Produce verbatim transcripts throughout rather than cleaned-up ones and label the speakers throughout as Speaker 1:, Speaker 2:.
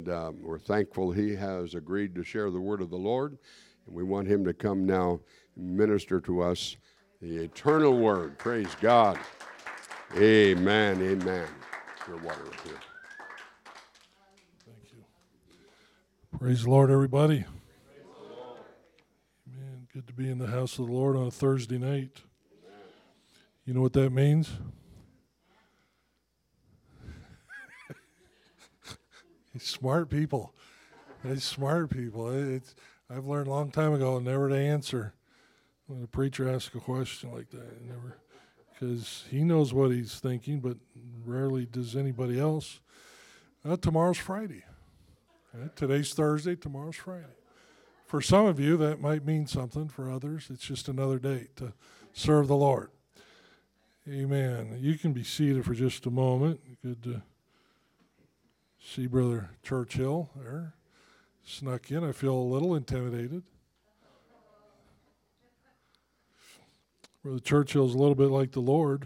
Speaker 1: And um, we're thankful he has agreed to share the word of the Lord. And we want him to come now and minister to us the eternal word. Praise God. Amen. Amen. Your water up here.
Speaker 2: Thank you. Praise the Lord, everybody. Man, good to be in the house of the Lord on a Thursday night. You know what that means? Smart people. It's smart people. It's, I've learned a long time ago never to answer when a preacher asks a question like that. Never, because he knows what he's thinking, but rarely does anybody else. Uh, tomorrow's Friday. Right? Today's Thursday, tomorrow's Friday. For some of you, that might mean something. For others, it's just another day to serve the Lord. Amen. You can be seated for just a moment. Good to see Brother Churchill there. Snuck in. I feel a little intimidated. Brother Churchill's a little bit like the Lord.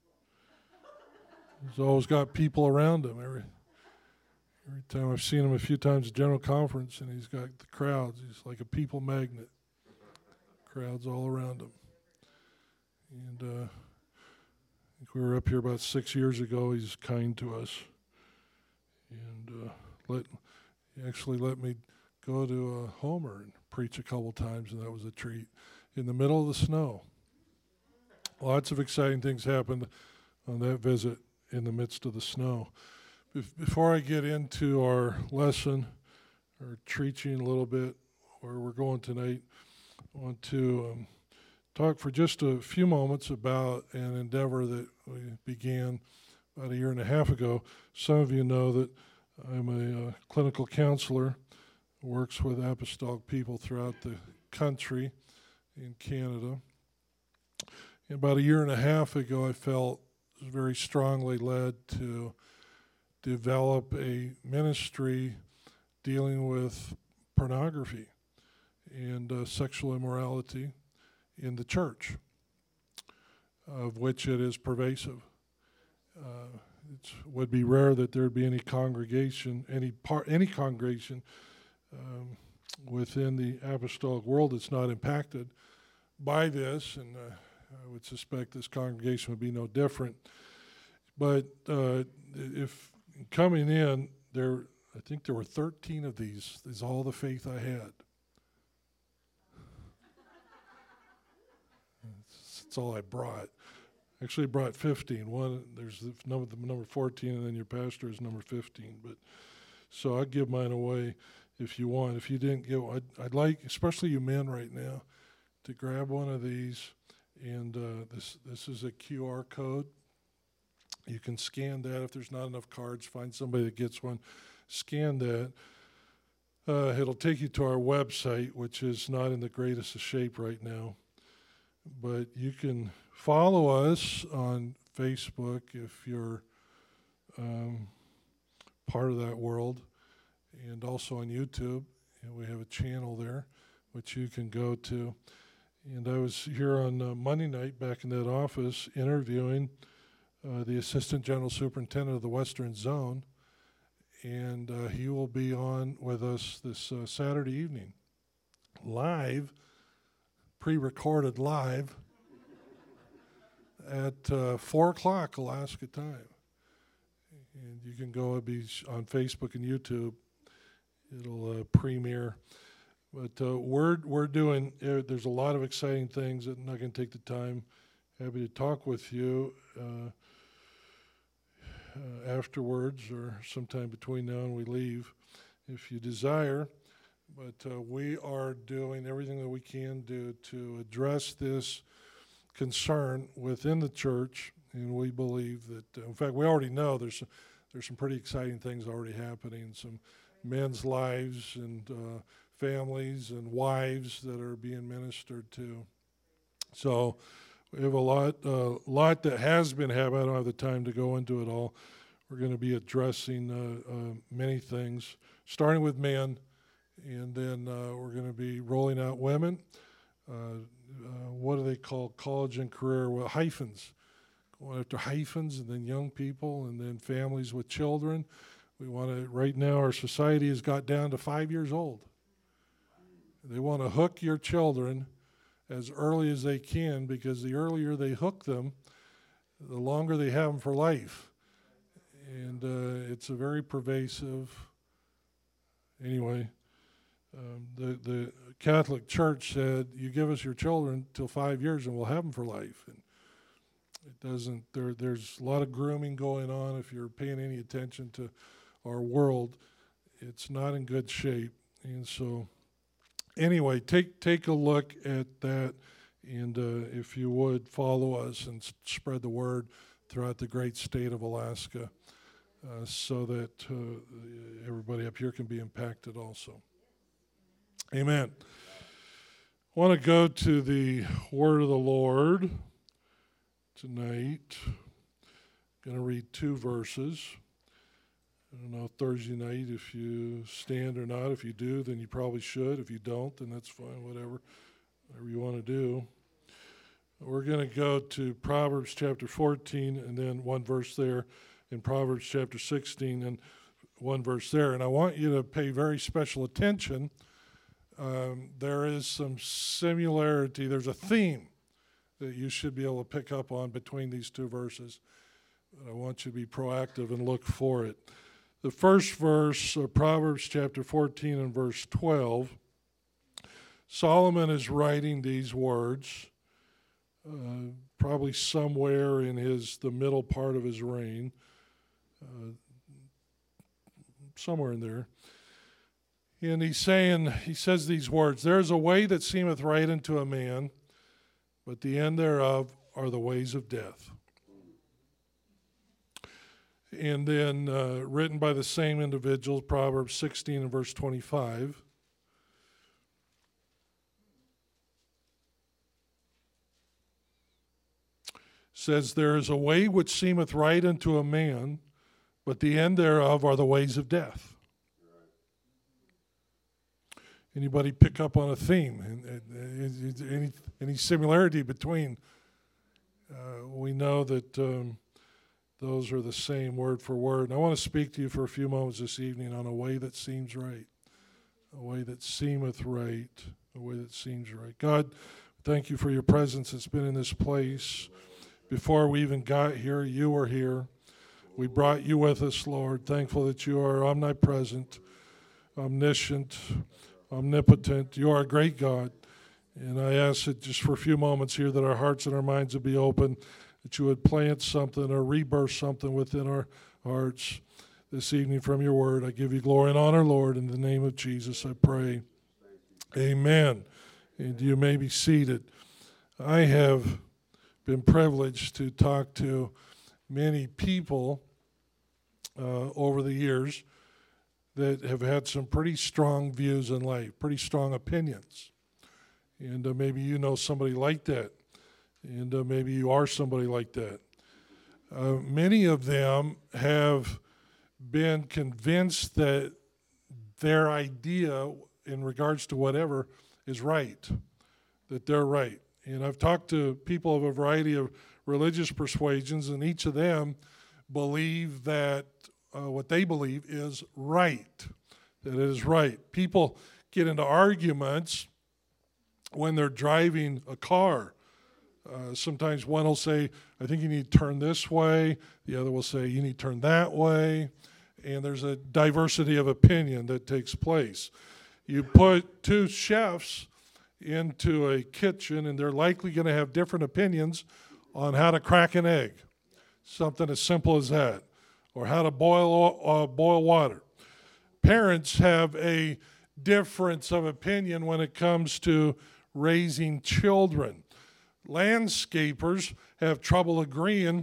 Speaker 2: He's always got people around him. Every every time I've seen him a few times at General Conference, and he's got the crowds. He's like a people magnet. Crowds all around him. And uh, I think we were up here about six years ago. He's kind to us. And uh, let he actually let me go to uh, Homer and preach a couple times, and that was a treat. In the middle of the snow. Lots of exciting things happened on that visit in the midst of the snow. Before I get into our lesson, or teaching a little bit, where we're going tonight, I want to um, talk for just a few moments about an endeavor that we began about a year and a half ago. Some of you know that I'm a uh, clinical counselor who works with apostolic people throughout the country in Canada. And about a year and a half ago, I felt very strongly led to develop a ministry dealing with pornography and uh, sexual immorality in the church, of which it is pervasive. Uh, it would be rare that there would be any congregation, any part, any congregation um, within the apostolic world that's not impacted by this, and uh, I would suspect this congregation would be no different. But uh, if coming in, there, I think there were thirteen of these. Is all the faith I had. That's all I brought. Actually, I brought fifteen. One, there's the number, the number fourteen, and then your pastor is number fifteen. But so I'd give mine away if you want. If you didn't give, I'd, I'd like, especially you men right now, to grab one of these. And uh, this this is a Q R code. You can scan that. If there's not enough cards, find somebody that gets one. Scan that. Uh, it'll take you to our website, which is not in the greatest of shape right now. But you can follow us on Facebook if you're um, part of that world, and also on YouTube. And we have a channel there, which you can go to. And I was here on uh, Monday night back in that office interviewing uh, the Assistant General Superintendent of the Western Zone, and uh, he will be on with us this uh, Saturday evening, live, pre-recorded live, at uh, four o'clock Alaska time. And you can go, it'll be on Facebook and YouTube. It'll uh, premiere. But uh, we're we're doing. Uh, there's a lot of exciting things that I'm not going to take the time. Happy to talk with you uh, uh, afterwards, or sometime between now and we leave, if you desire. But uh, we are doing everything that we can do to address this concern within the church, and we believe that. Uh, in fact, we already know there's there's some pretty exciting things already happening in some men's lives and. Uh, families and wives that are being ministered to. So we have a lot uh, lot that has been happening. I don't have the time to go into it all. We're going to be addressing uh, uh, many things, starting with men, and then uh, we're going to be rolling out women. Uh, uh, what do they call college and career? Well, hyphens. Going after hyphens, and then young people, and then families with children. We want to, right now our society has got down to five years old. They want to hook your children as early as they can, because the earlier they hook them, the longer they have them for life. And uh, it's a very pervasive, anyway, um, the, the Catholic Church said, you give us your children till five years and we'll have them for life. And it doesn't, there, there's a lot of grooming going on. If you're paying any attention to our world, it's not in good shape. And so, anyway, take take a look at that, and uh, if you would, follow us and s- spread the word throughout the great state of Alaska, uh, so that uh, everybody up here can be impacted also. Amen. I want to go to the word of the Lord tonight. I'm going to read two verses. I don't know, Thursday night, if you stand or not. If you do, then you probably should. If you don't, then that's fine, whatever, whatever you want to do. We're going to go to Proverbs chapter fourteen, and then one verse there, in Proverbs chapter sixteen, and one verse there. And I want you to pay very special attention. Um, there is some similarity. There's a theme that you should be able to pick up on between these two verses. But I want you to be proactive and look for it. The first verse, uh, Proverbs chapter fourteen and verse twelve, Solomon is writing these words, uh, probably somewhere in his the middle part of his reign, uh, somewhere in there. And he's saying, he says these words, "There is a way that seemeth right unto a man, but the end thereof are the ways of death." And then uh, written by the same individuals, Proverbs sixteen and verse twenty-five. Says, "There is a way which seemeth right unto a man, but the end thereof are the ways of death." Anybody pick up on a theme? And, and, any, any similarity between? Uh, we know that um, those are the same word for word. And I want to speak to you for a few moments this evening on a way that seems right. A way that seemeth right. A way that seems right. God, thank you for your presence that's been in this place. Before we even got here, you were here. We brought you with us, Lord. Thankful that you are omnipresent, omniscient, omnipotent. You are a great God. And I ask that just for a few moments here that our hearts and our minds would be open, that you would plant something or rebirth something within our hearts this evening from your word. I give you glory and honor, Lord. In the name of Jesus, I pray. Amen. And you may be seated. I have been privileged to talk to many people uh, over the years that have had some pretty strong views in life, pretty strong opinions. And uh, maybe you know somebody like that. And uh, maybe you are somebody like that. Uh, many of them have been convinced that their idea in regards to whatever is right, that they're right. And I've talked to people of a variety of religious persuasions, and each of them believe that uh, what they believe is right, that it is right. People get into arguments when they're driving a car. Uh, sometimes one will say, I think you need to turn this way. The other will say, you need to turn that way. And there's a diversity of opinion that takes place. You put two chefs into a kitchen, and they're likely going to have different opinions on how to crack an egg. Something as simple as that. Or how to boil uh, boil water. Parents have a difference of opinion when it comes to raising children. Landscapers have trouble agreeing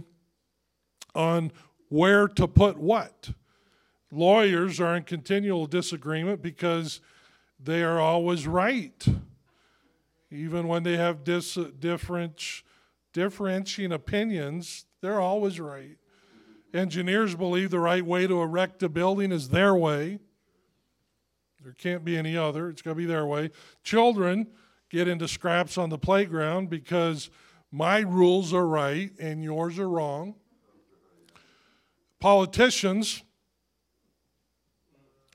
Speaker 2: on where to put what. Lawyers are in continual disagreement because they are always right. Even when they have dis- different, differentiating opinions, they're always right. Engineers believe the right way to erect a building is their way. There can't be any other. It's got to be their way. Children get into scraps on the playground because my rules are right and yours are wrong. Politicians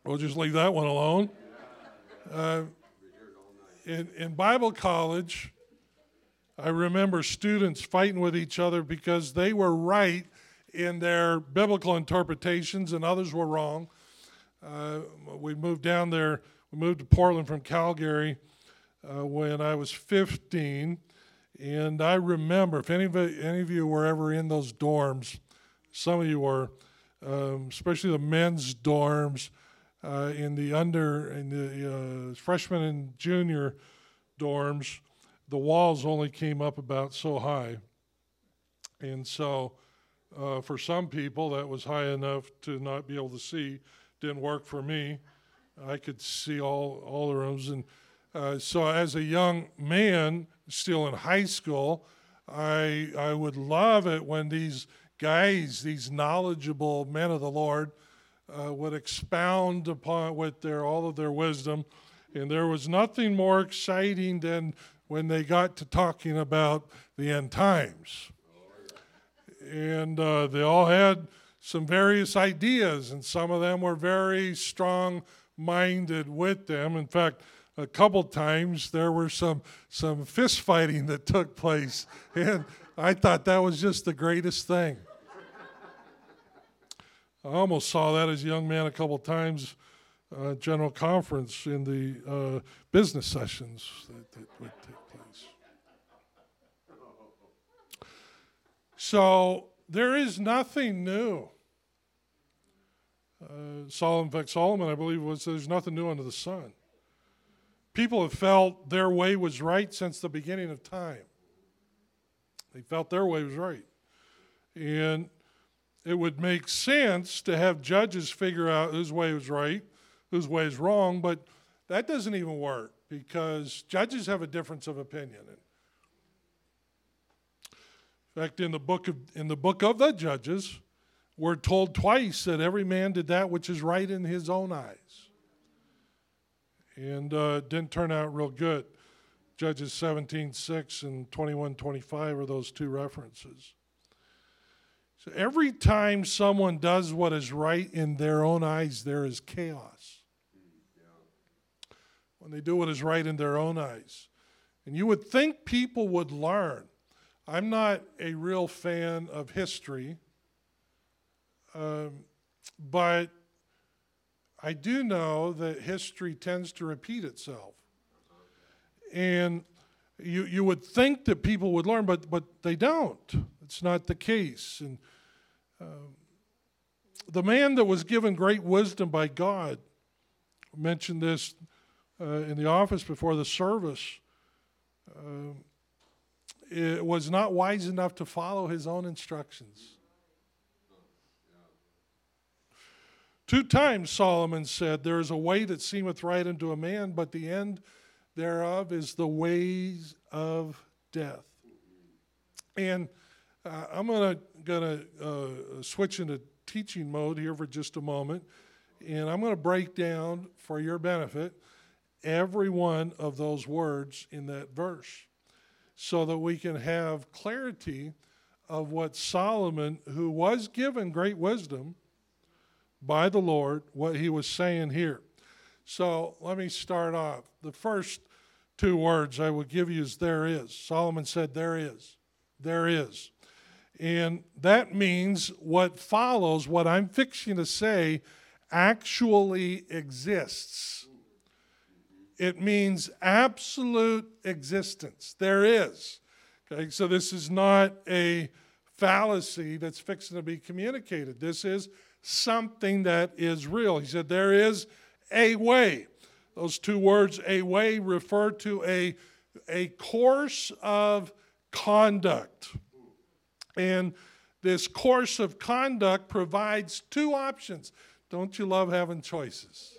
Speaker 2: We'll just leave that one alone. Uh, in, in Bible college, I remember students fighting with each other because they were right in their biblical interpretations and others were wrong. Uh, we moved down there, we moved to Portland from Calgary uh, when I was fifteen. And I remember, if any of, any of you were ever in those dorms, some of you were, um, especially the men's dorms, uh, in the under, in the uh, freshman and junior dorms, the walls only came up about so high. And so uh, for some people, that was high enough to not be able to see. Didn't work for me. I could see all, all the rooms. And uh, so as a young man, still in high school, I, I would love it when these guys, these knowledgeable men of the Lord, uh, would expound upon with their all of their wisdom. And there was nothing more exciting than when they got to talking about the end times. And uh, they all had some various ideas, and some of them were very strong-minded with them. In fact, a couple times there were some some fist fighting that took place, and I thought that was just the greatest thing. I almost saw that as a young man a couple times, uh, general conference in the uh, business sessions that, that would take place. So there is nothing new. Uh, Solomon, in fact, Solomon, I believe, was there's nothing new under the sun. People have felt their way was right since the beginning of time. They felt their way was right. And it would make sense to have judges figure out whose way was right, whose way is wrong, but that doesn't even work because judges have a difference of opinion. In fact, in the book of, in the book of the Judges, we're told twice that every man did that which is right in his own eyes. And uh, it didn't turn out real good. Judges seventeen six and twenty-one twenty-five are those two references. So every time someone does what is right in their own eyes, there is chaos. When they do what is right in their own eyes. And you would think people would learn. I'm not a real fan of history, um, but I do know that history tends to repeat itself. And you you would think that people would learn, but but they don't. It's not the case. And um, the man that was given great wisdom by God, I mentioned this uh, in the office before the service, uh, it was not wise enough to follow his own instructions. Two times Solomon said, there is a way that seemeth right unto a man, but the end thereof is the ways of death. And uh, I'm gonna gonna uh, switch into teaching mode here for just a moment, and I'm gonna break down for your benefit every one of those words in that verse, so that we can have clarity of what Solomon, who was given great wisdom by the Lord, what he was saying here. So let me start off. The first two words I will give you is there is. Solomon said there is. There is. And that means what follows, what I'm fixing to say, actually exists. It means absolute existence. There is. Okay, so this is not a fallacy that's fixing to be communicated. This is something that is real. He said there is a way. Those two words, a way, refer to a, a course of conduct. And this course of conduct provides two options. Don't you love having choices?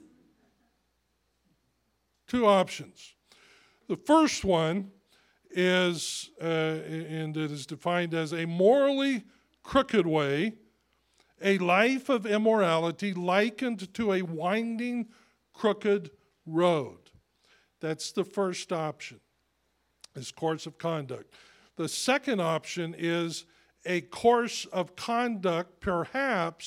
Speaker 2: Two options. The first one is, uh, and it is defined as a morally crooked way, a life of immorality likened to a winding, crooked road. That's the first option, this course of conduct. The second option is a course of conduct, perhaps,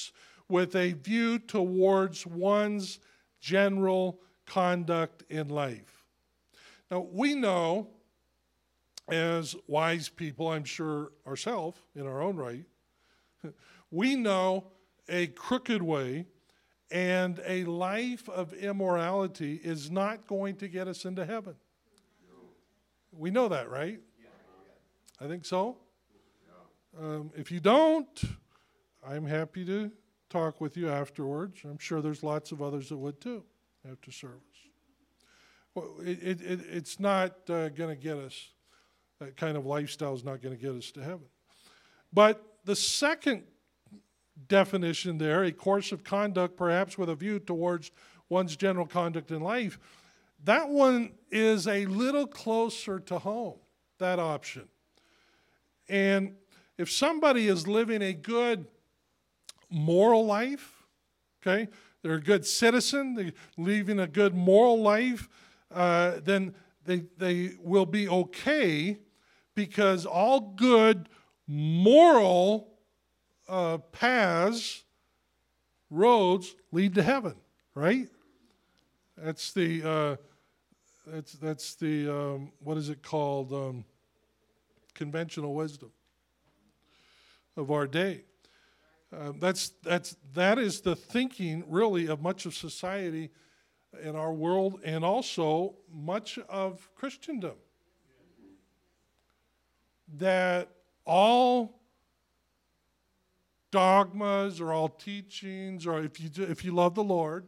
Speaker 2: with a view towards one's general conduct in life. Now, we know, as wise people, I'm sure ourselves in our own right, we know a crooked way and a life of immorality is not going to get us into heaven. We know that, right? I think so. Um, if you don't, I'm happy to talk with you afterwards. I'm sure there's lots of others that would too after service. Well, it, it, it, it's not uh, going to get us, that kind of lifestyle is not going to get us to heaven. But the second definition there, a course of conduct perhaps with a view towards one's general conduct in life, that one is a little closer to home, that option. And if somebody is living a good moral life, okay, they're a good citizen, they're living a good moral life, uh, then they, they will be okay, because all good moral uh, paths, roads lead to heaven, right? That's the uh, that's that's the um, what is it called? Um, conventional wisdom of our day. Uh, that's that's that is the thinking really of much of society in our world, and also much of Christendom. That all dogmas or all teachings, or if you if you love the Lord,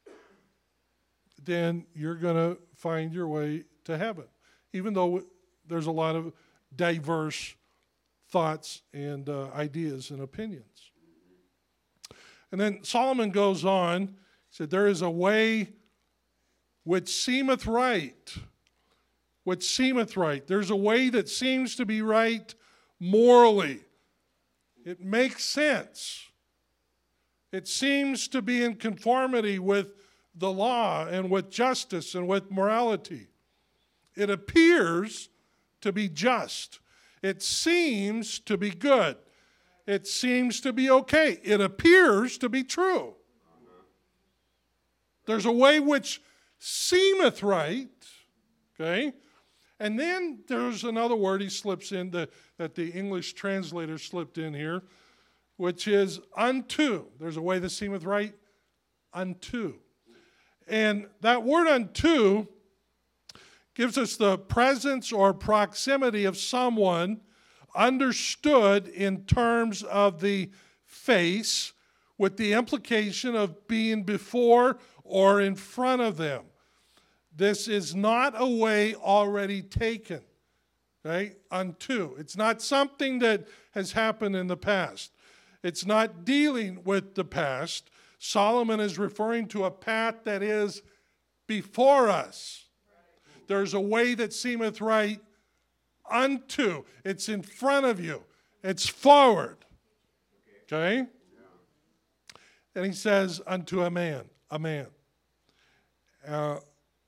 Speaker 2: then you're going to find your way to heaven, even though there's a lot of diverse thoughts and uh, ideas and opinions. And then Solomon goes on, he said, there is a way which seemeth right, which seemeth right. There's a way that seems to be right morally. It makes sense. It seems to be in conformity with the law and with justice and with morality. It appears to be just. It seems to be good. It seems to be okay. It appears to be true. There's a way which seemeth right, okay? And then there's another word he slips in the, that the English translator slipped in here, which is unto. There's a way that seemeth right, unto. And that word unto gives us the presence or proximity of someone understood in terms of the face, with the implication of being before or in front of them. This is not a way already taken, okay, unto. It's not something that has happened in the past. It's not dealing with the past. Solomon is referring to a path that is before us. There's a way that seemeth right unto. It's in front of you. It's forward. Okay? And he says, unto a man, a man. Uh,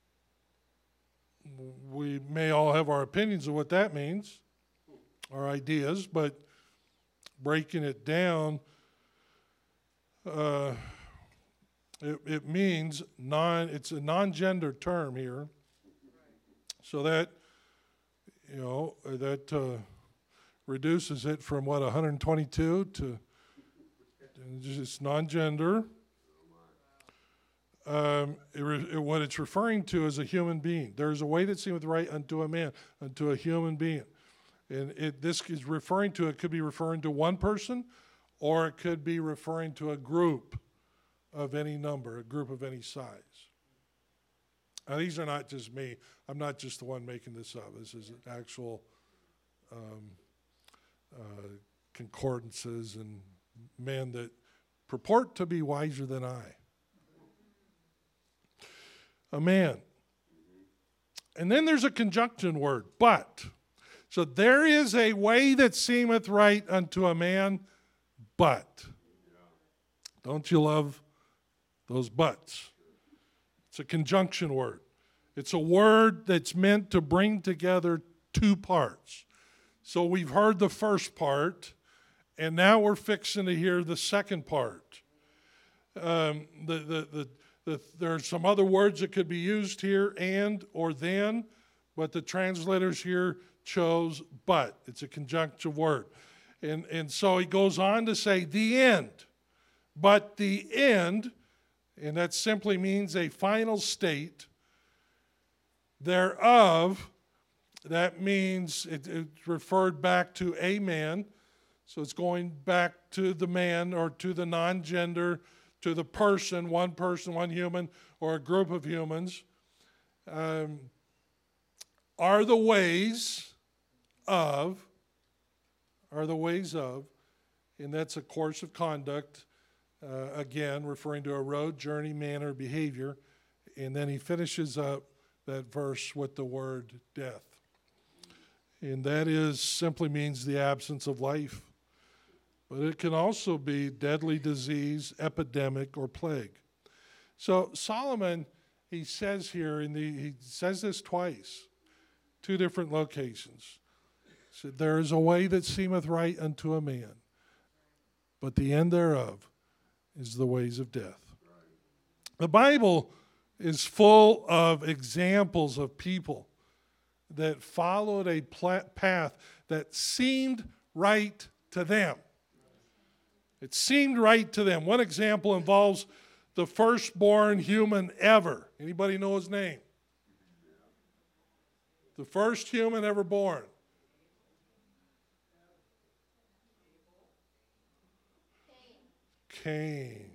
Speaker 2: we may all have our opinions of what that means, our ideas, but breaking it down, uh, it, it means non, it's a non-gender term here. So that, you know, that uh, reduces it from what, one hundred twenty-two to, it's non-gender. Um, it re, it, what it's referring to is a human being. There's a way that seemeth right unto a man, unto a human being. And it, this is referring to, it could be referring to one person, or it could be referring to a group of any number, a group of any size. Now, these are not just me. I'm not just the one making this up. This is actual um, uh, concordances and men that purport to be wiser than I. A man. And then there's a conjunction word, but. So there is a way that seemeth right unto a man, but. Don't you love those buts? It's a conjunction word. It's a word that's meant to bring together two parts. So we've heard the first part, and now we're fixing to hear the second part. Um, the, the, the, the, there are some other words that could be used here, and or then, but the translators here chose but. It's a conjunctive word. And, and so he goes on to say the end. But the end, and that simply means a final state thereof. That means it, it's referred back to a man. So it's going back to the man or to the non-gender, to the person, one person, one human, or a group of humans, um, are the ways of, are the ways of, and that's a course of conduct, uh, again, referring to a road, journey, manner, behavior. And then he finishes up that verse with the word death. And that is simply means the absence of life. But it can also be deadly disease, epidemic, or plague. So Solomon, he says here, and he says this twice, two different locations. He said, there is a way that seemeth right unto a man, but the end thereof is the ways of death. The Bible is full of examples of people that followed a path that seemed right to them. It seemed right to them. One example involves the firstborn human ever. Anybody know his name? The first human ever born. Cain.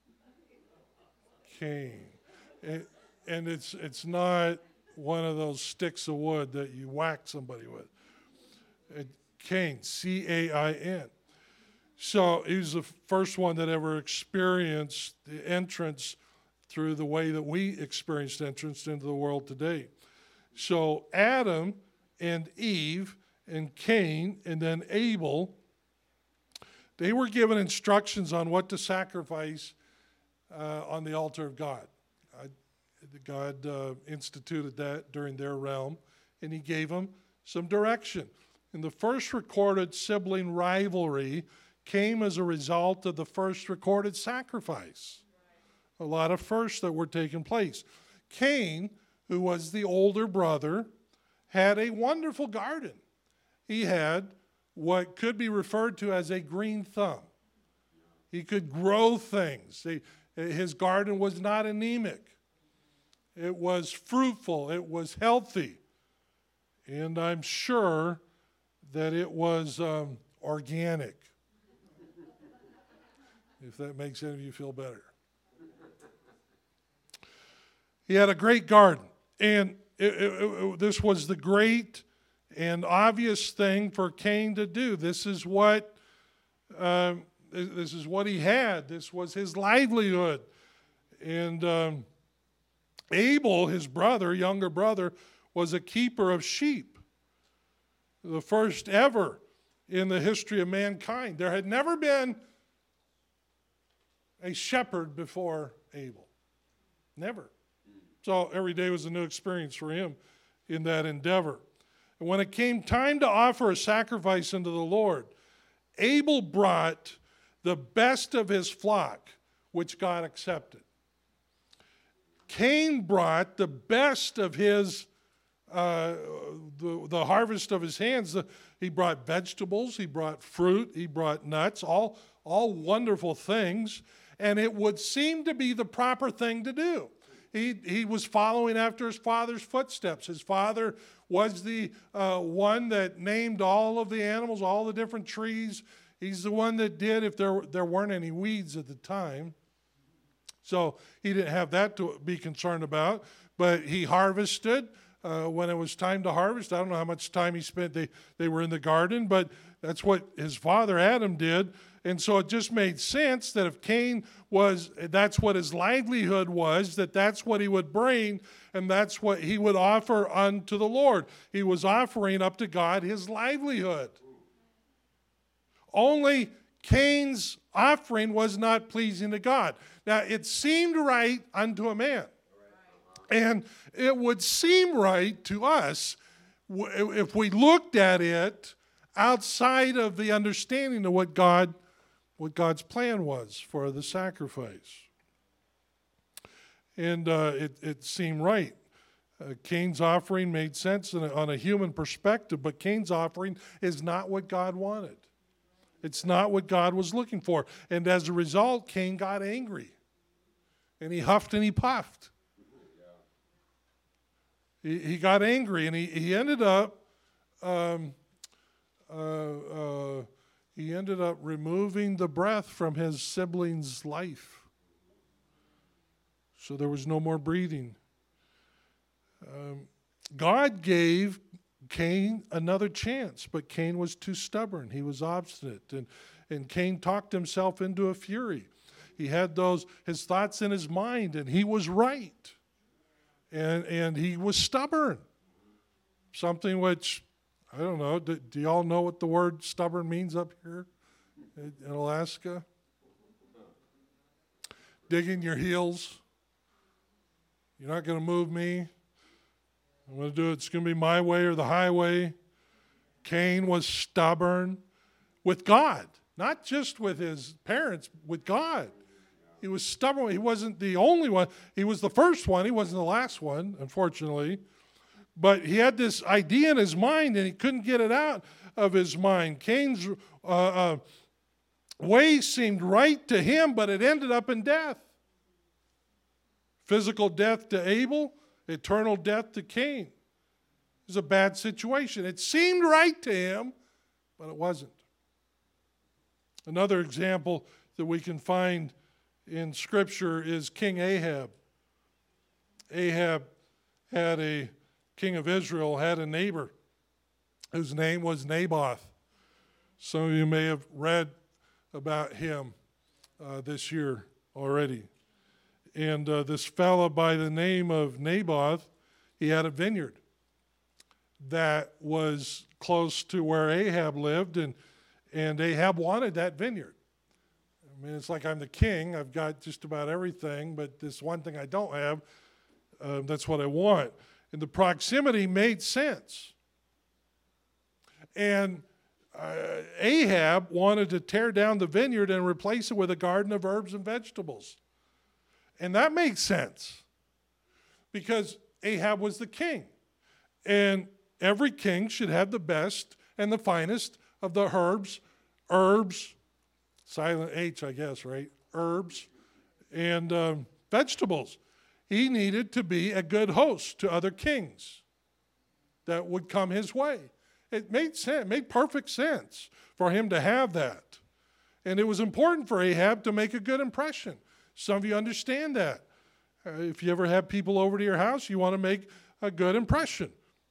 Speaker 2: Cain. And, and it's it's not one of those sticks of wood that you whack somebody with. It, Cain, C A I N. So he was the first one that ever experienced the entrance through the way that we experienced entrance into the world today. So Adam and Eve and Cain and then Abel, they were given instructions on what to sacrifice uh, on the altar of God. I, God uh, instituted that during their realm, and he gave them some direction. And the first recorded sibling rivalry came as a result of the first recorded sacrifice. A lot of firsts that were taking place. Cain, who was the older brother, had a wonderful garden. He had what could be referred to as a green thumb. He could grow things. He, his garden was not anemic. It was fruitful. It was healthy. And I'm sure that it was um, organic. If that makes any of you feel better. He had a great garden. And it, it, it, this was the great and obvious thing for Cain to do. This is what uh, this is what he had. This was his livelihood. And um, Abel, his brother, younger brother, was a keeper of sheep. The first ever in the history of mankind. There had never been a shepherd before Abel. Never. So every day was a new experience for him in that endeavor. And when it came time to offer a sacrifice unto the Lord, Abel brought the best of his flock, which God accepted. Cain brought the best of his, uh, the, the harvest of his hands. The, he brought vegetables, he brought fruit, he brought nuts, all, all wonderful things. And it would seem to be the proper thing to do. He, he was following after his father's footsteps. His father was the uh, one that named all of the animals, all the different trees. He's the one that did, if there, there weren't any weeds at the time. So he didn't have that to be concerned about. But he harvested uh, when it was time to harvest. I don't know how much time he spent. They, they were in the garden, but that's what his father Adam did. And so it just made sense that if Cain was, that's what his livelihood was, that that's what he would bring, and that's what he would offer unto the Lord. He was offering up to God his livelihood. Only Cain's offering was not pleasing to God. Now, it seemed right unto a man. And it would seem right to us if we looked at it outside of the understanding of what God what God's plan was for the sacrifice. And uh, it, it seemed right. Uh, Cain's offering made sense in a, on a human perspective, but Cain's offering is not what God wanted. It's not what God was looking for. And as a result, Cain got angry. And he huffed and he puffed. He, he got angry, and he, he ended up um, uh, uh, he ended up removing the breath from his sibling's life. So there was no more breathing. Um, God gave Cain another chance, but Cain was too stubborn. He was obstinate, and, and Cain talked himself into a fury. He had those his thoughts in his mind, and he was right. And and he was stubborn. Something which, I don't know, do, do y'all know what the word stubborn means up here in, in Alaska? Digging your heels. You're not going to move me. I'm going to do it. It's going to be my way or the highway. Cain was stubborn with God, not just with his parents, with God. He was stubborn. He wasn't the only one. He was the first one. He wasn't the last one, unfortunately. But he had this idea in his mind, and he couldn't get it out of his mind. Cain's uh, uh, way seemed right to him, but it ended up in death. Physical death to Abel, eternal death to Cain. It was a bad situation. It seemed right to him, but it wasn't. Another example that we can find in Scripture is King Ahab. Ahab had a, king of Israel, had a neighbor whose name was Naboth. Some of you may have read about him uh, this year already. And uh, this fellow by the name of Naboth, he had a vineyard that was close to where Ahab lived, and, and Ahab wanted that vineyard. I mean, it's like I'm the king. I've got just about everything, but this one thing I don't have, uh, that's what I want. And the proximity made sense. And uh, Ahab wanted to tear down the vineyard and replace it with a garden of herbs and vegetables. And that makes sense because Ahab was the king. And every king should have the best and the finest of the herbs, herbs, silent H, I guess, right? Herbs and um, vegetables. He needed to be a good host to other kings that would come his way. It made sense, it made perfect sense for him to have that. And it was important for Ahab to make a good impression. Some of you understand that. Uh, if you ever have people over to your house, you want to make a good impression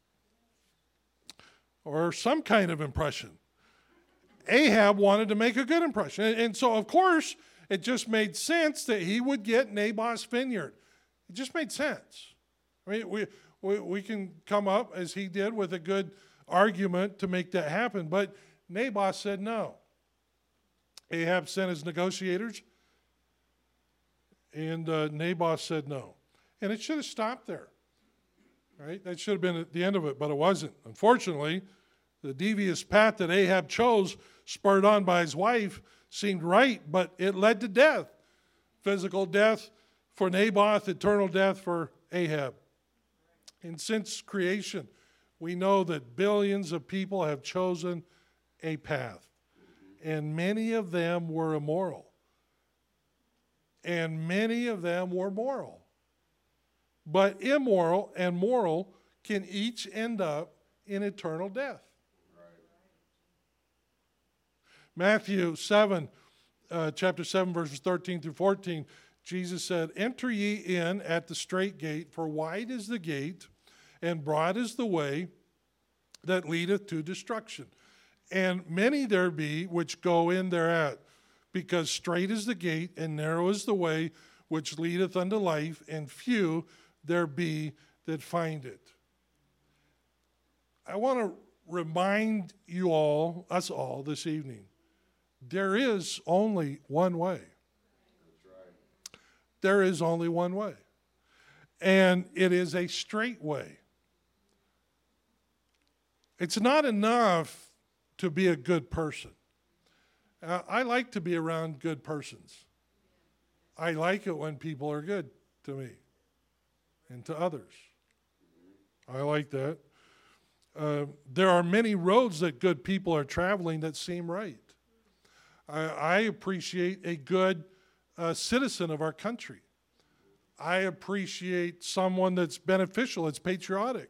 Speaker 2: or some kind of impression. Ahab wanted to make a good impression. And, and so, of course, it just made sense that he would get Naboth's vineyard. It just made sense. I mean, we, we, we can come up, as he did, with a good argument to make that happen. But Naboth said no. Ahab sent his negotiators, and uh, Naboth said no. And it should have stopped there. Right? That should have been at the end of it, but it wasn't. Unfortunately, the devious path that Ahab chose, spurred on by his wife, seemed right, but it led to death. Physical death for Naboth, eternal death for Ahab. And since creation, we know that billions of people have chosen a path. And many of them were immoral. And many of them were moral. But immoral and moral can each end up in eternal death. Matthew seven, uh, chapter seven, verses thirteen through fourteen, Jesus said, "Enter ye in at the strait gate, for wide is the gate, and broad is the way that leadeth to destruction. And many there be which go in thereat, because strait is the gate, and narrow is the way which leadeth unto life, and few there be that find it." I want to remind you all, us all, this evening, there is only one way. That's right. There is only one way. And it is a straight way. It's not enough to be a good person. Uh, I like to be around good persons. I like it when people are good to me and to others. I like that. Uh, there are many roads that good people are traveling that seem right. I, I appreciate a good uh, citizen of our country. I appreciate someone that's beneficial, that's patriotic.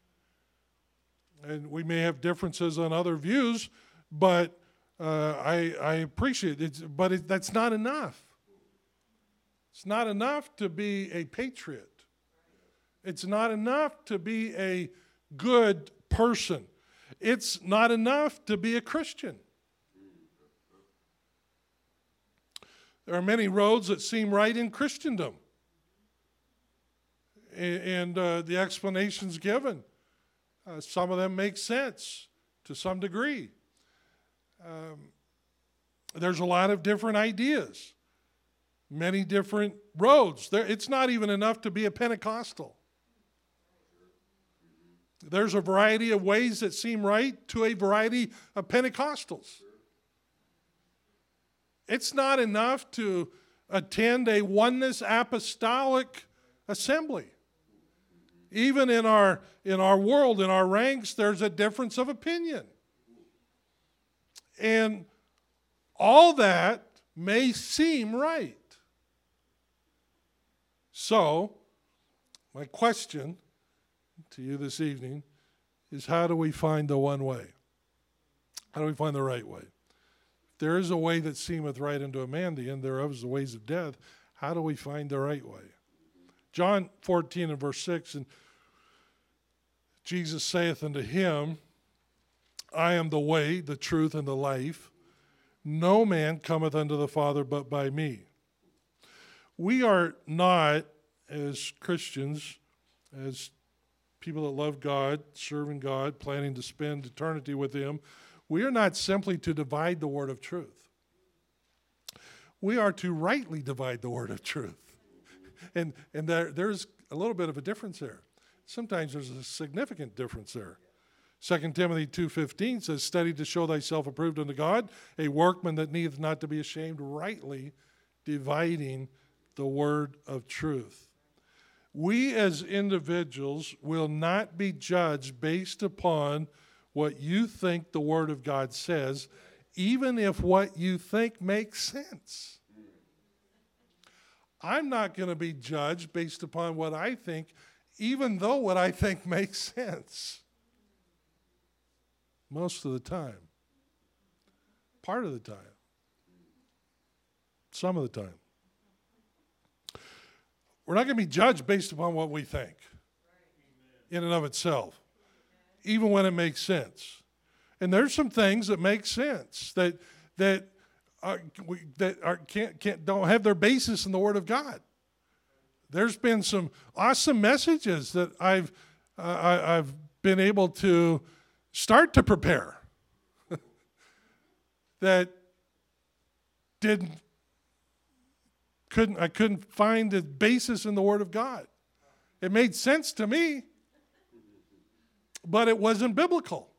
Speaker 2: And we may have differences on other views, but uh, I, I appreciate it. But it, that's not enough. It's not enough to be a patriot. It's not enough to be a good person. It's not enough to be a Christian. There are many roads that seem right in Christendom. And uh, the explanations given, uh, some of them make sense to some degree. Um, there's a lot of different ideas, many different roads. There, it's not even enough to be a Pentecostal. There's a variety of ways that seem right to a variety of Pentecostals. It's not enough to attend a oneness apostolic assembly. Even in our, in our world, in our ranks, there's a difference of opinion. And all that may seem right. So, my question to you this evening is, how do we find the one way? How do we find the right way? If there is a way that seemeth right unto a man, the end thereof is the ways of death. How do we find the right way? John fourteen and verse six, and Jesus saith unto him, I am the way, the truth, and the life. No man cometh unto the Father but by me. We are not, as Christians, as people that love God, serving God, planning to spend eternity with Him, we are not simply to divide the word of truth. We are to rightly divide the word of truth. And, and there, there's a little bit of a difference there. Sometimes there's a significant difference there. Second Timothy two fifteen says, study to show thyself approved unto God, a workman that needeth not to be ashamed, rightly dividing the word of truth. We as individuals will not be judged based upon what you think the Word of God says, even if what you think makes sense. I'm not going to be judged based upon what I think, even though what I think makes sense. Most of the time. Part of the time. Some of the time. We're not going to be judged based upon what we think in and of itself, even when it makes sense. And there's some things that make sense that that are, we, that are, can't, can't don't have their basis in the Word of God. There's been some awesome messages that I've uh, I, I've been able to start to prepare that didn't. Couldn't I couldn't find the basis in the Word of God. It made sense to me, but it wasn't biblical.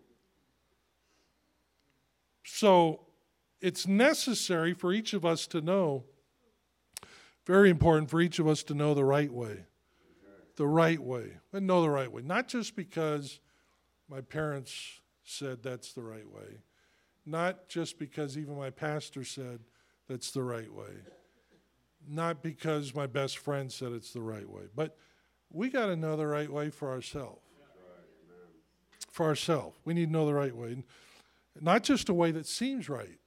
Speaker 2: So it's necessary for each of us to know, very important for each of us to know the right way. The right way. And know the right way. Not just because my parents said that's the right way. Not just because even my pastor said that's the right way. Not because my best friend said it's the right way, but we got to know the right way for ourselves. For ourselves. We need to know the right way. Not just a way that seems right.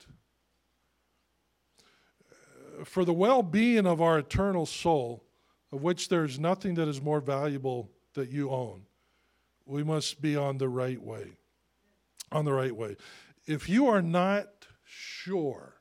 Speaker 2: For the well-being of our eternal soul, of which there is nothing that is more valuable that you own, we must be on the right way. On the right way. If you are not sure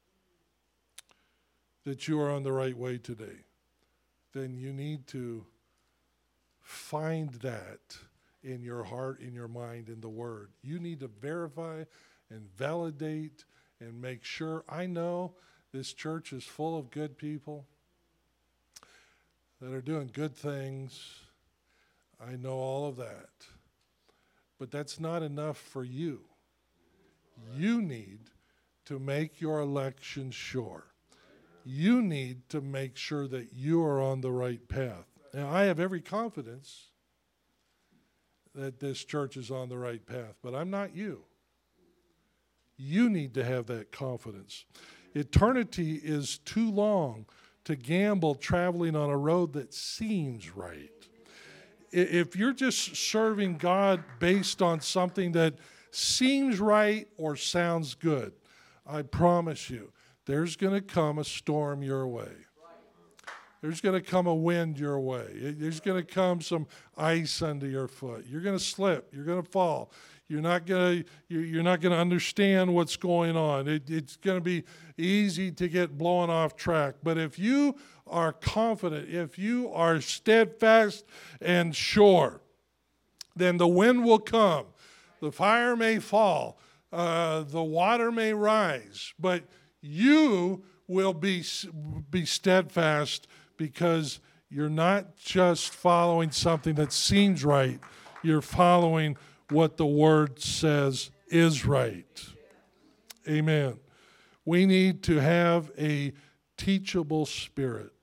Speaker 2: that you are on the right way today, then you need to find that in your heart, in your mind, in the Word. You need to verify and validate and make sure. I know this church is full of good people that are doing good things. I know all of that. But that's not enough for you. You need to make your election sure. You need to make sure that you are on the right path. Now, I have every confidence that this church is on the right path, but I'm not you. You need to have that confidence. Eternity is too long to gamble traveling on a road that seems right. If you're just serving God based on something that seems right or sounds good, I promise you, there's going to come a storm your way. There's going to come a wind your way. There's going to come some ice under your foot. You're going to slip. You're going to fall. You're not going to you're not going to understand what's going on. It, it's going to be easy to get blown off track. But if you are confident, if you are steadfast and sure, then the wind will come. The fire may fall. Uh, the water may rise. But you will be be steadfast, because you're not just following something that seems right. You're following what the Word says is right. Amen. We need to have a teachable spirit.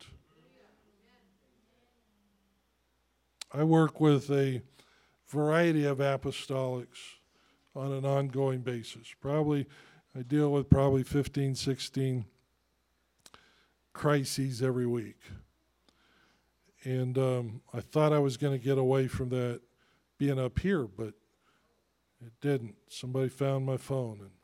Speaker 2: I work with a variety of apostolics on an ongoing basis. Probably, I deal with probably fifteen, sixteen crises every week. And um, I thought I was going to get away from that being up here, but it didn't. Somebody found my phone. And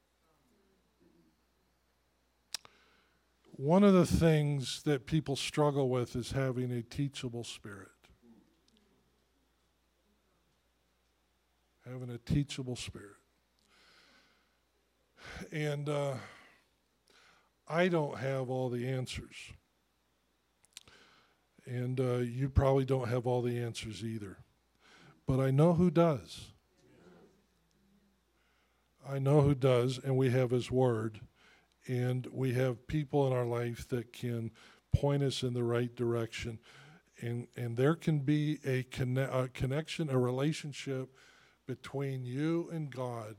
Speaker 2: one of the things that people struggle with is having a teachable spirit. Having a teachable spirit. And uh, I don't have all the answers. And uh, you probably don't have all the answers either. But I know who does. I know who does, and we have His Word. And we have people in our life that can point us in the right direction. And, and there can be a, conne- a connection, a relationship between you and God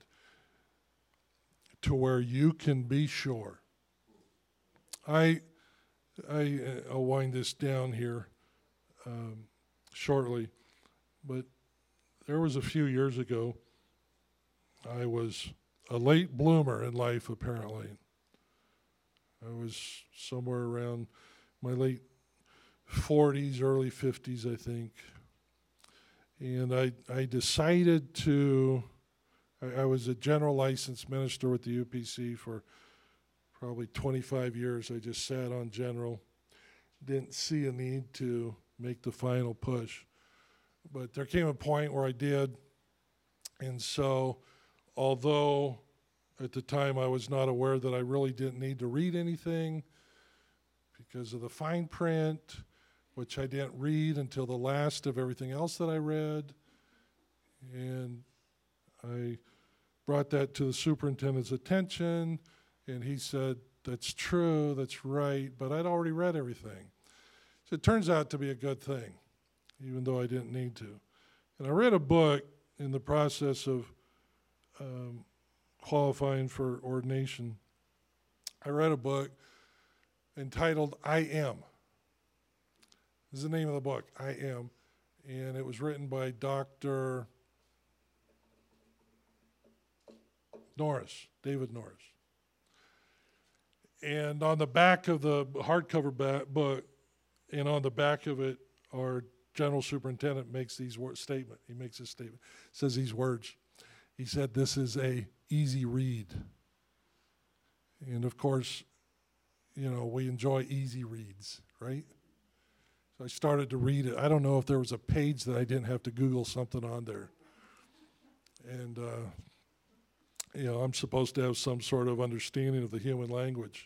Speaker 2: to where you can be sure. I, I, uh, I'll wind this down here um, shortly, but there was a few years ago, I was a late bloomer in life, apparently. I was somewhere around my late forties, early fifties, I think. And I, I decided to, I, I was a general licensed minister with the U P C for probably twenty-five years. I just sat on general. Didn't see a need to make the final push. But there came a point where I did. And so, although at the time I was not aware that I really didn't need to read anything because of the fine print, which I didn't read until the last of everything else that I read. And I brought that to the superintendent's attention, and he said, that's true, that's right, but I'd already read everything. So it turns out to be a good thing, even though I didn't need to. And I read a book in the process of um, qualifying for ordination. I read a book entitled I Am. This is the name of the book, I Am. And it was written by Doctor Norris, David Norris. And on the back of the hardcover ba- book, and on the back of it, our general superintendent makes these words statement. He makes this statement. Says these words. He said, "This is a easy read." And of course, you know, we enjoy easy reads, right? So I started to read it. I don't know if there was a page that I didn't have to Google something on there. And, uh, you know, I'm supposed to have some sort of understanding of the human language.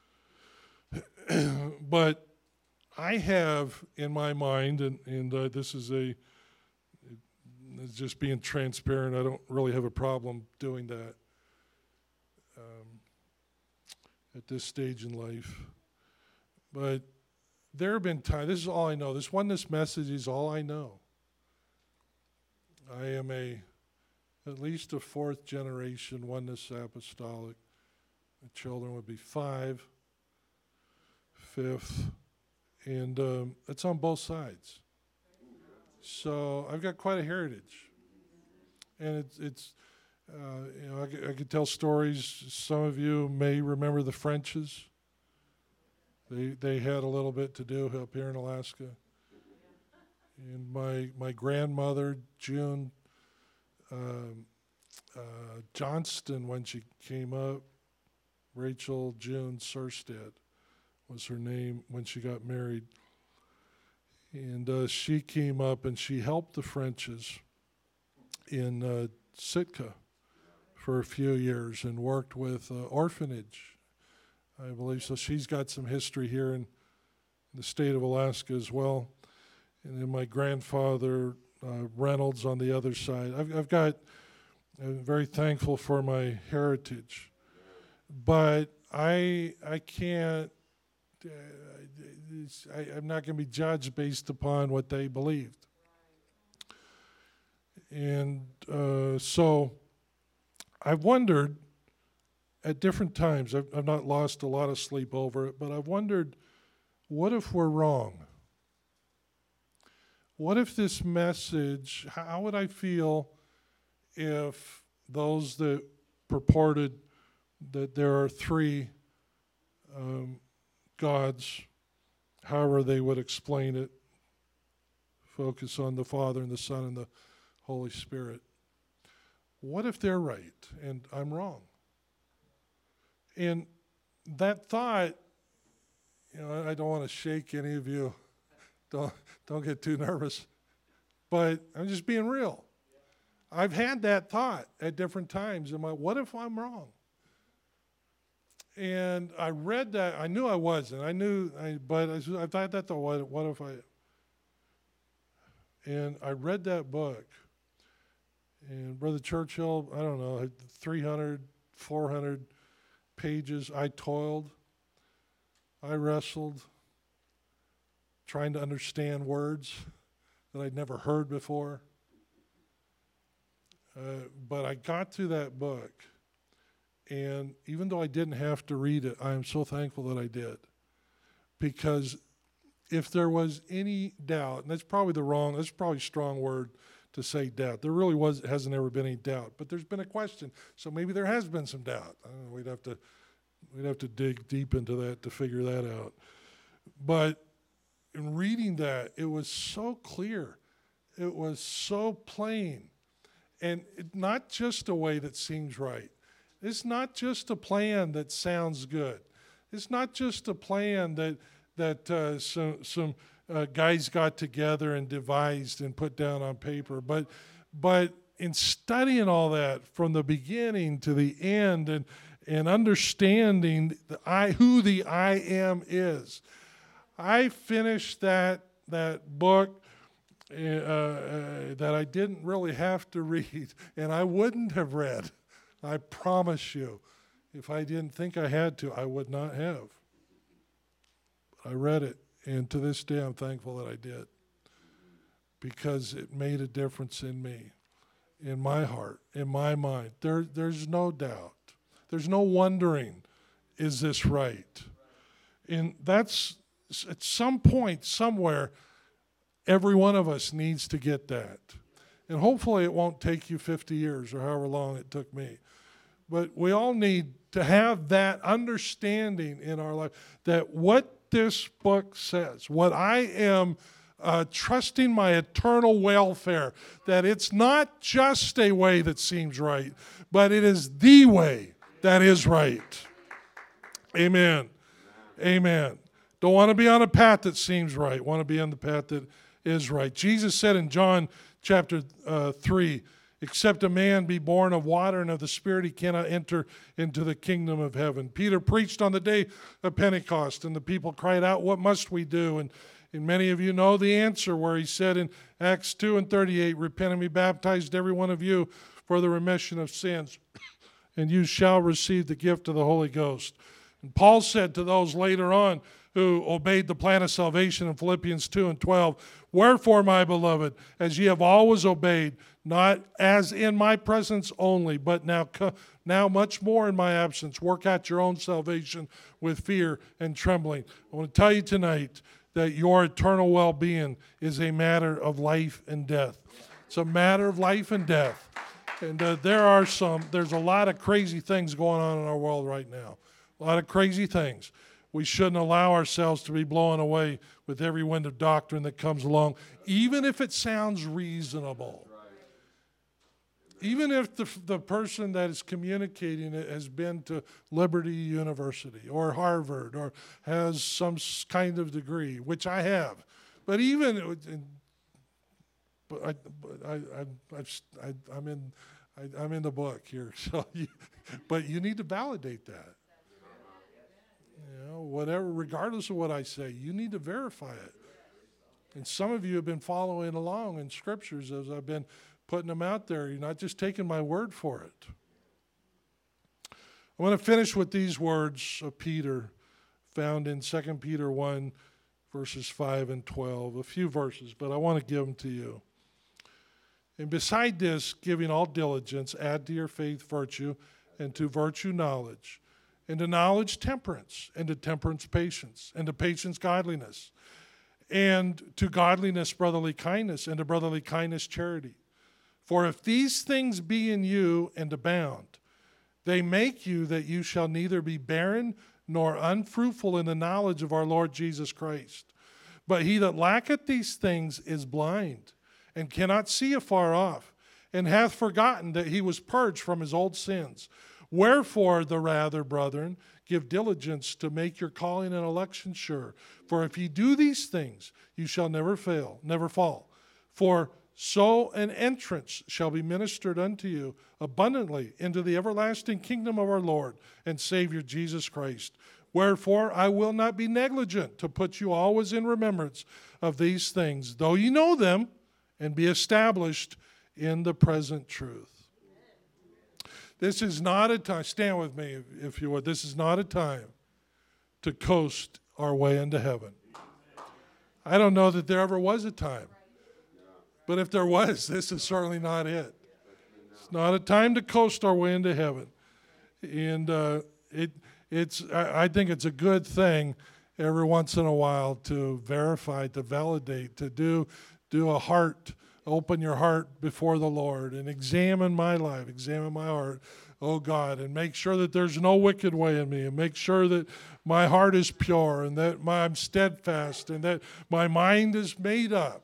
Speaker 2: But I have in my mind, and, and uh, this is a, it's just being transparent, I don't really have a problem doing that um, at this stage in life. But there have been times, this is all I know, this oneness message is all I know. I am a, at least a fourth generation oneness apostolic. The children would be five, fifth, and um, it's on both sides. So I've got quite a heritage, and it's it's uh, you know I, c- I could tell stories. Some of you may remember the Frenches. They they had a little bit to do up here in Alaska. And my my grandmother June um, uh, Johnston, when she came up, Rachel June Surstead was her name when she got married. And uh, she came up and she helped the Frenches in uh, Sitka for a few years and worked with uh, orphanage, I believe. So she's got some history here in the state of Alaska as well. And then my grandfather, uh, Reynolds, on the other side. I've, I've got, I'm very thankful for my heritage. But I, I can't, uh, I, I'm not going to be judged based upon what they believed. And uh, so I've wondered at different times, I've, I've not lost a lot of sleep over it, but I've wondered, what if we're wrong? What if this message, how would I feel if those that purported that there are three um, gods, however they would explain it, focus on the Father and the Son and the Holy Spirit. What if they're right and I'm wrong? And that thought, you know, I don't want to shake any of you. Don't, don't get too nervous. But I'm just being real. I've had that thought at different times. Am I, what if I'm wrong? And I read that. I knew I wasn't. I knew, I, but I, I thought that, though, what, what if I... And I read that book. And Brother Churchill, I don't know, three hundred, four hundred pages. I toiled. I wrestled, trying to understand words that I'd never heard before. Uh, but I got to that book. And even though I didn't have to read it, I am so thankful that I did. Because if there was any doubt, and that's probably the wrong, that's probably a strong word to say doubt. There really was hasn't ever been any doubt, but there's been a question. So maybe there has been some doubt. I don't know, we'd have to we'd have to dig deep into that to figure that out. But in reading that, it was so clear. It was so plain. And it, not just a way that seems right. It's not just a plan that sounds good. It's not just a plan that that uh, some some uh, guys got together and devised and put down on paper. But but in studying all that from the beginning to the end and and understanding the I who the I am is, I finished that that book uh, uh, that I didn't really have to read, and I wouldn't have read. I promise you, if I didn't think I had to, I would not have. I read it, and to this day I'm thankful that I did, because it made a difference in me, in my heart, in my mind. There, there's no doubt. There's no wondering, is this right? And that's, at some point, somewhere, every one of us needs to get that. And hopefully it won't take you fifty years or however long it took me. But we all need to have that understanding in our life that what this book says, what I am uh, trusting my eternal welfare, that it's not just a way that seems right, but it is the way that is right. Amen. Amen. Don't want to be on a path that seems right. Want to be on the path that is right. Jesus said in John chapter uh, three, except a man be born of water and of the Spirit, he cannot enter into the kingdom of heaven. Peter preached on the day of Pentecost, and the people cried out, what must we do? And, and many of you know the answer, where he said in Acts two and thirty-eight, repent and be baptized, every one of you, for the remission of sins, and you shall receive the gift of the Holy Ghost. And Paul said to those later on who obeyed the plan of salvation in Philippians two and twelve. Wherefore, my beloved, as ye have always obeyed, not as in my presence only, but now, now much more in my absence, work out your own salvation with fear and trembling. I want to tell you tonight that your eternal well-being is a matter of life and death. It's a matter of life and death. And uh, there are some, there's a lot of crazy things going on in our world right now. A lot of crazy things. We shouldn't allow ourselves to be blown away with every wind of doctrine that comes along, even if it sounds reasonable. Even if the, the person that is communicating it has been to Liberty University or Harvard or has some kind of degree, which I have. But even, but I, but I, I, I've, I, I'm in, I, I'm in the book here. So, you, but you need to validate that. You know, whatever, regardless of what I say, you need to verify it. And some of you have been following along in scriptures as I've been putting them out there. You're not just taking my word for it. I want to finish with these words of Peter found in Second Peter one, verses five and twelve. A few verses, but I want to give them to you. And beside this, giving all diligence, add to your faith virtue, and to virtue knowledge, and to knowledge temperance, and to temperance patience, and to patience godliness, and to godliness brotherly kindness, and to brotherly kindness charity. For if these things be in you and abound, they make you that you shall neither be barren nor unfruitful in the knowledge of our Lord Jesus Christ. But he that lacketh these things is blind, and cannot see afar off, and hath forgotten that he was purged from his old sins. Wherefore, the rather, brethren, give diligence to make your calling and election sure. For if ye do these things, you shall never fail, never fall. For so an entrance shall be ministered unto you abundantly into the everlasting kingdom of our Lord and Savior Jesus Christ. Wherefore I will not be negligent to put you always in remembrance of these things, though ye know them, and be established in the present truth. This is not a time, stand with me if you would, this is not a time to coast our way into heaven. I don't know that there ever was a time. But if there was, this is certainly not it. It's not a time to coast our way into heaven. And uh, it, it's, I, I think it's a good thing every once in a while to verify, to validate, to do, do a heart, open your heart before the Lord and examine my life, examine my heart, oh God, and make sure that there's no wicked way in me, and make sure that my heart is pure and that my, I'm steadfast and that my mind is made up.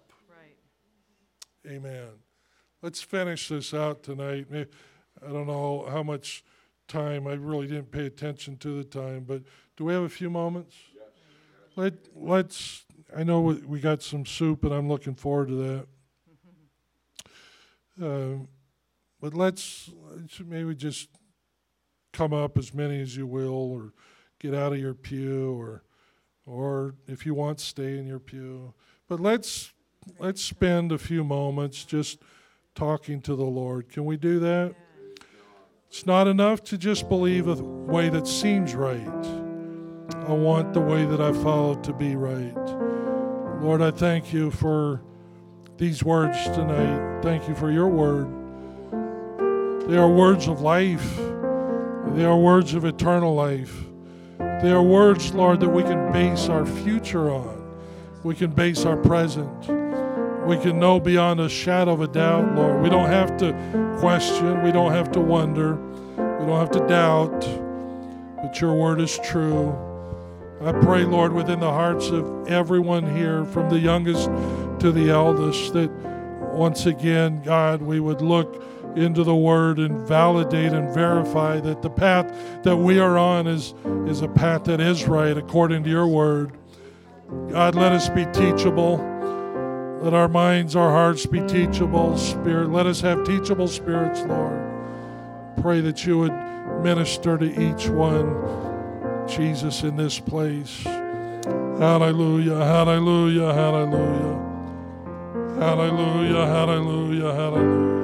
Speaker 2: Amen. Let's finish this out tonight. I don't know how much time. I really didn't pay attention to the time, but do we have a few moments? Yes. Let, let's, I know we got some soup, and I'm looking forward to that. Uh, but let's, let's maybe just come up, as many as you will, or get out of your pew, or, or if you want, stay in your pew. But let's Let's spend a few moments just talking to the Lord. Can we do that? It's not enough to just believe a way that seems right. I want the way that I follow to be right. Lord, I thank you for these words tonight. Thank you for your word. They are words of life. They are words of eternal life. They are words, Lord, that we can base our future on. We can base our present. We can know beyond a shadow of a doubt, Lord. We don't have to question. We don't have to wonder. We don't have to doubt. But your word is true. I pray, Lord, within the hearts of everyone here, from the youngest to the eldest, that once again, God, we would look into the word and validate and verify that the path that we are on is, is a path that is right according to your word. God, let us be teachable. Let our minds, our hearts be teachable. Spirit, let us have teachable spirits, Lord. Pray that you would minister to each one, Jesus, in this place. Hallelujah, hallelujah, hallelujah. Hallelujah, hallelujah, hallelujah.